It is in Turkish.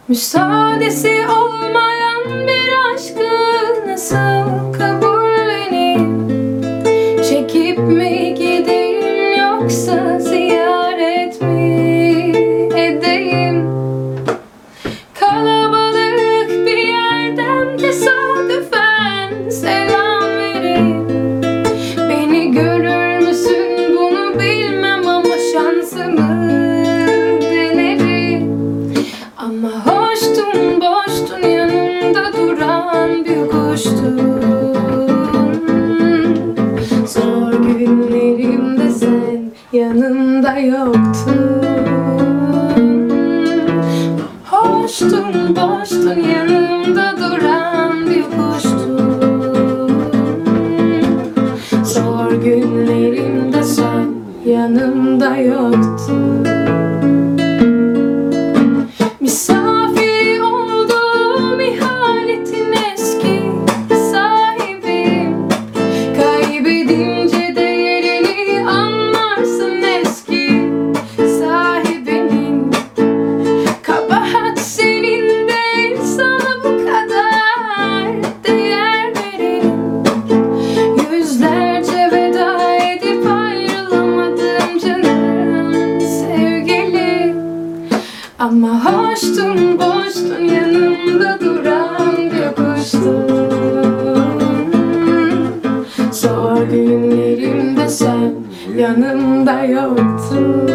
Müsaadesi olmayan bir aşkı nasıl kabulleneyim? Çekip mi gideyim yoksa ziyaret mi edeyim? Kalabalık bir yerden tesadüfen selam vereyim. Beni görür müsün bunu bilmem ama şansımı denerim. Ama hoştun boştun yanımda duran bir kuştun. Zor günlerimde sen yanımda yoktun. Hoştun boştun yanımda duran bir kuştun. Zor günlerimde sen yanımda yoktun. Misafir olduğum ihanetin eski sahibim. Kaybedince değerini anlarsın eski sahibinin. Kabahat senin değil, sana bu kadar değer verin. Yüzlerce veda edip ayrılamadım canım sevgili. Ama hoştun boştun yanımda duran bir kuştun. Zor günlerimde sen yanımda yoktun.